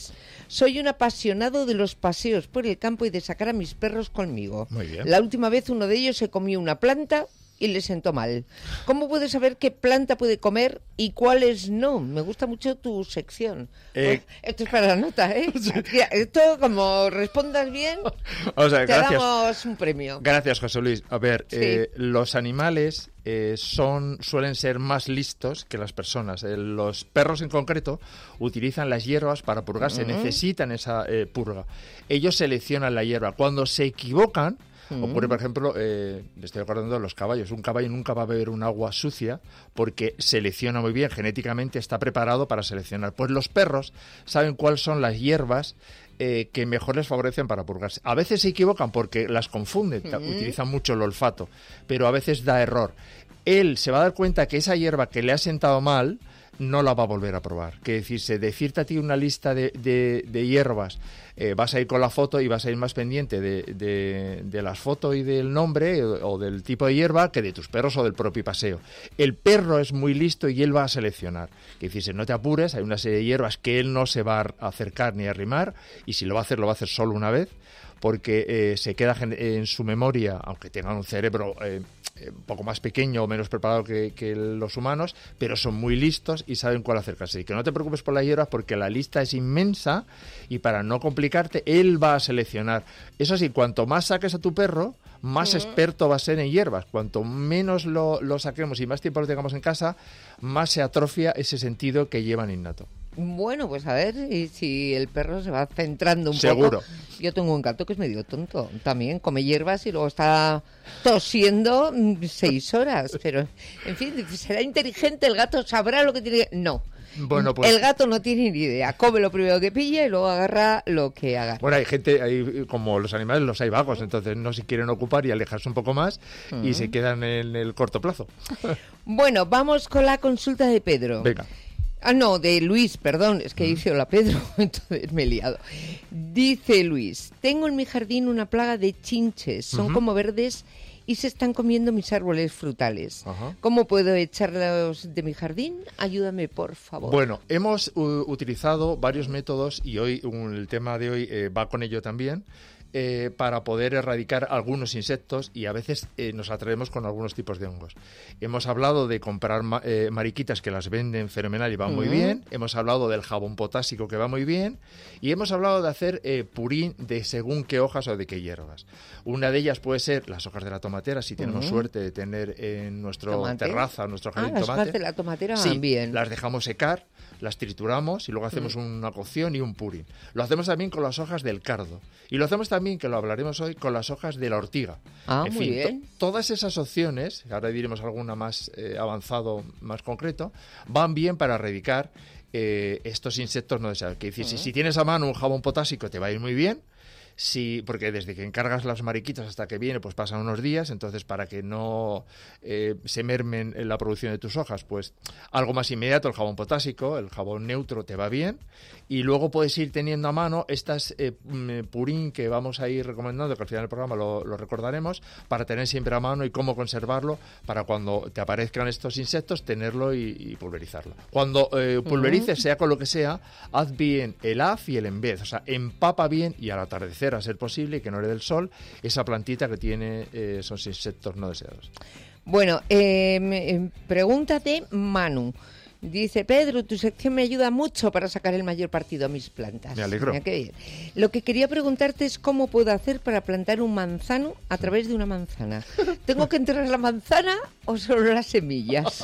Soy un apasionado de los paseos por el campo y de sacar a mis perros conmigo. Muy bien. La última vez uno de ellos se comió una planta y le sentó mal. ¿Cómo puedes saber qué planta puede comer y cuáles no? Me gusta mucho tu sección. Esto es para la nota, ¿eh? Esto, como respondas bien, o sea, te gracias. damos un premio. Gracias, José Luis. A ver, Sí. los animales suelen ser más listos que las personas. Los perros en concreto utilizan las hierbas para purgarse, necesitan esa purga. Ellos seleccionan la hierba. Cuando se equivocan, ocurre, por ejemplo, me estoy acordando de los caballos. Un caballo nunca va a beber un agua sucia porque selecciona muy bien, genéticamente está preparado para seleccionar. Pues los perros saben cuáles son las hierbas que mejor les favorecen para purgarse. A veces se equivocan porque las confunden, utilizan mucho el olfato, pero a veces da error. Él se va a dar cuenta que esa hierba que le ha sentado mal no la va a volver a probar. Que decirte a ti una lista de hierbas, vas a ir con la foto y vas a ir más pendiente de las fotos y del nombre o del tipo de hierba que de tus perros o del propio paseo. El perro es muy listo y él va a seleccionar. Que decirse, no te apures, hay una serie de hierbas que él no se va a acercar ni a arrimar, y si lo va a hacer solo una vez, porque se queda en su memoria, aunque tengan un cerebro un poco más pequeño o menos preparado que los humanos, pero son muy listos y saben cuál acercarse. Y que no te preocupes por las hierbas porque la lista es inmensa y para no complicarte, él va a seleccionar. Eso sí, cuanto más saques a tu perro, más experto va a ser en hierbas. Cuanto menos lo saquemos y más tiempo lo tengamos en casa, más se atrofia ese sentido que llevan innato. Bueno, pues a ver y si el perro se va centrando un Seguro. poco. Yo tengo un gato que es medio tonto. También come hierbas y luego está tosiendo 6 horas. Pero, en fin, será inteligente, el gato sabrá lo que tiene que... No. Bueno, pues... El gato no tiene ni idea. Come lo primero que pilla y luego agarra lo que agarra. Bueno, hay gente, como los animales, los hay vagos, entonces no se quieren ocupar y alejarse un poco más y se quedan en el corto plazo. Bueno, vamos con la consulta de Pedro. Venga. Ah, no, de Luis, perdón, es que hice hola Pedro, entonces me he liado. Dice Luis, tengo en mi jardín una plaga de chinches, son como verdes y se están comiendo mis árboles frutales. ¿Cómo puedo echarlos de mi jardín? Ayúdame, por favor. Bueno, hemos utilizado varios métodos y hoy el tema de hoy va con ello también. Para poder erradicar algunos insectos y a veces nos atraemos con algunos tipos de hongos. Hemos hablado de comprar mariquitas que las venden fenomenal y van muy bien, hemos hablado del jabón potásico que va muy bien y hemos hablado de hacer purín de según qué hojas o de qué hierbas. Una de ellas puede ser las hojas de la tomatera, si tenemos suerte de tener en nuestra terraza, nuestro jardín tomate. Las hojas de la tomatera van bien. Las dejamos secar, las trituramos y luego hacemos una cocción y un purín. Lo hacemos también con las hojas del cardo y lo hacemos también, que lo hablaremos hoy, con las hojas de la ortiga. En muy fin, bien. Todas esas opciones, ahora diremos alguna más avanzado, más concreto, van bien para erradicar estos insectos no deseados. Que decir, si tienes a mano un jabón potásico te va a ir muy bien. Sí, porque desde que encargas las mariquitas hasta que viene, pues pasan unos días, entonces para que no se mermen en la producción de tus hojas, pues algo más inmediato, el jabón potásico, el jabón neutro te va bien, y luego puedes ir teniendo a mano estas purín que vamos a ir recomendando, que al final del programa lo recordaremos, para tener siempre a mano y cómo conservarlo, para cuando te aparezcan estos insectos, tenerlo y pulverizarlo. Cuando pulverices, sea con lo que sea, haz bien el haz y el en vez, o sea, empapa bien y al atardecer a ser posible y que no le dé el sol esa plantita que tiene esos insectos no deseados. Bueno, pregúntate Manu. Dice, Pedro, tu sección me ayuda mucho para sacar el mayor partido a mis plantas. Me alegro. Mira qué bien. Lo que quería preguntarte es cómo puedo hacer para plantar un manzano a través de una manzana. ¿Tengo que enterrar la manzana o solo las semillas?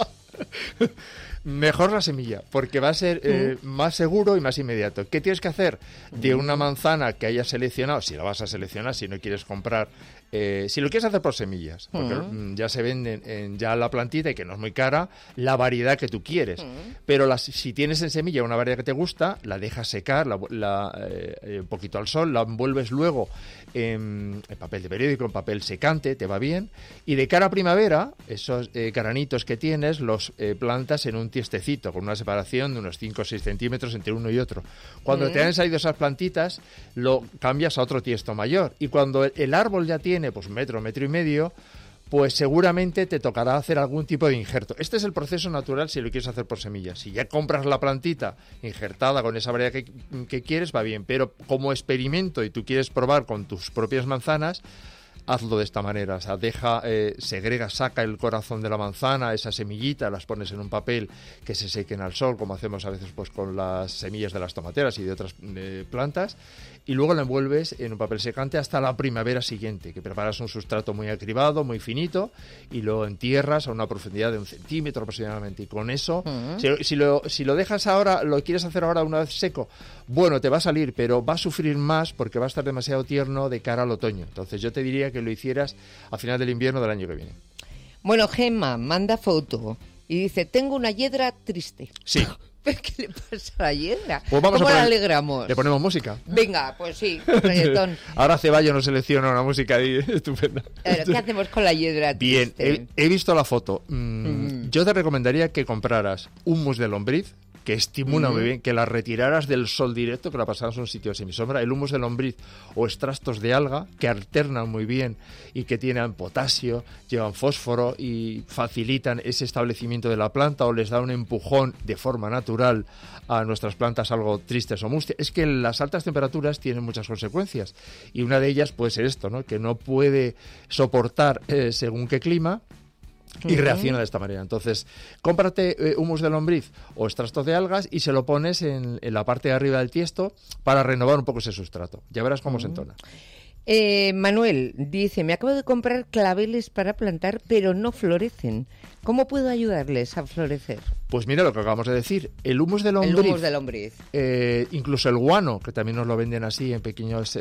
Mejor la semilla, porque va a ser más seguro y más inmediato. ¿Qué tienes que hacer? De una manzana que hayas seleccionado, si la vas a seleccionar, si no quieres comprar, si lo quieres hacer por semillas, porque ya se venden ya la plantita y que no es muy cara, la variedad que tú quieres. Pero si tienes en semilla una variedad que te gusta, la dejas secar un poquito al sol, la envuelves luego en papel de periódico, en papel secante, te va bien. Y de cara a primavera, esos granitos que tienes los plantas en un tiestecito con una separación de unos 5 o 6 centímetros entre uno y otro. Cuando te han salido esas plantitas, lo cambias a otro tiesto mayor. Y cuando el árbol ya tiene pues metro y medio, pues seguramente te tocará hacer algún tipo de injerto. Este es el proceso natural si lo quieres hacer por semillas. Si ya compras la plantita injertada con esa variedad que quieres, va bien. Pero como experimento y tú quieres probar con tus propias manzanas, hazlo de esta manera. O sea, saca el corazón de la manzana, esa semillita, las pones en un papel que se sequen al sol, como hacemos a veces pues con las semillas de las tomateras y de otras plantas, y luego la envuelves en un papel secante hasta la primavera siguiente, que preparas un sustrato muy acribado, muy finito, y lo entierras a una profundidad de 1 centímetro aproximadamente, y con eso, si lo dejas ahora, lo quieres hacer ahora una vez seco, bueno, te va a salir, pero va a sufrir más porque va a estar demasiado tierno de cara al otoño. Entonces yo te diría que lo hicieras a final del invierno del año que viene. Bueno, Gemma manda foto y dice, tengo una hiedra triste. Sí. ¿Qué le pasa a la hiedra? Pues vamos ¿Cómo la alegramos? ¿Le ponemos música? Venga, pues sí, reggaetón. Ahora Ceballos nos selecciona una música ahí estupenda. ¿Qué hacemos con la hiedra triste? Bien, he visto la foto. Yo te recomendaría que compraras humus de lombriz, que estimula muy bien, que la retiraras del sol directo, que la pasaras a un sitio de semisombra, el humus de lombriz o extractos de alga, que alternan muy bien y que tienen potasio, llevan fósforo y facilitan ese establecimiento de la planta o les da un empujón de forma natural a nuestras plantas algo tristes o mustias. Es que las altas temperaturas tienen muchas consecuencias y una de ellas puede ser esto, ¿no? Que no puede soportar según qué clima, y reacciona de esta manera. Entonces, cómprate humus de lombriz o extractos de algas y se lo pones en la parte de arriba del tiesto para renovar un poco ese sustrato. Ya verás cómo se entona. Manuel dice, me acabo de comprar claveles para plantar, pero no florecen. ¿Cómo puedo ayudarles a florecer? Pues mira lo que acabamos de decir, el humus de lombriz. El humus de lombriz. Incluso el guano, que también nos lo venden así en pequeños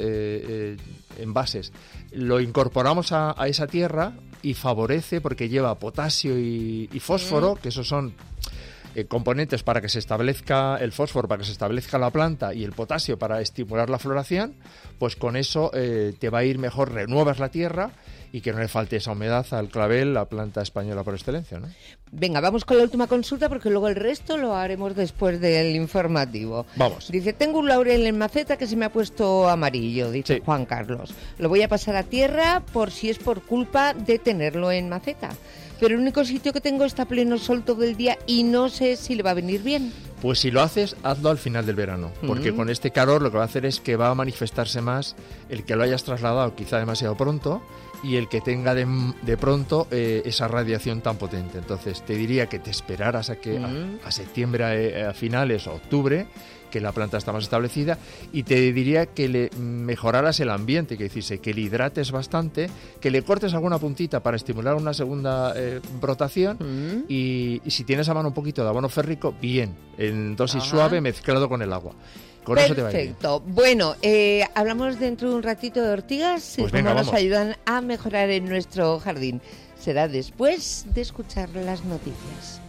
envases, lo incorporamos a esa tierra y favorece porque lleva potasio y fósforo, que esos son componentes para que se establezca el fósforo, para que se establezca la planta, y el potasio para estimular la floración. Pues con eso te va a ir mejor, renuevas la tierra y que no le falte esa humedad al clavel, la planta española por excelencia, ¿no? Venga, vamos con la última consulta porque luego el resto lo haremos después del informativo. Vamos. Dice, tengo un laurel en maceta que se me ha puesto amarillo, dice Juan Carlos. Lo voy a pasar a tierra por si es por culpa de tenerlo en maceta. Pero el único sitio que tengo está pleno sol todo el día y no sé si le va a venir bien. Pues si lo haces, hazlo al final del verano, porque con este calor lo que va a hacer es que va a manifestarse más el que lo hayas trasladado quizá demasiado pronto y el que tenga de pronto esa radiación tan potente. Entonces te diría que te esperaras a septiembre, a finales, o octubre, que la planta está más establecida, y te diría que le mejoraras el ambiente, que decirse, que le hidrates bastante, que le cortes alguna puntita para estimular una segunda brotación, y si tienes a mano un poquito de abono férrico, bien, en dosis suave mezclado con el agua. Con eso te va a ir bien. Perfecto. Bueno, hablamos dentro de un ratito de ortigas y cómo nos ayudan a mejorar en nuestro jardín. Será después de escuchar las noticias.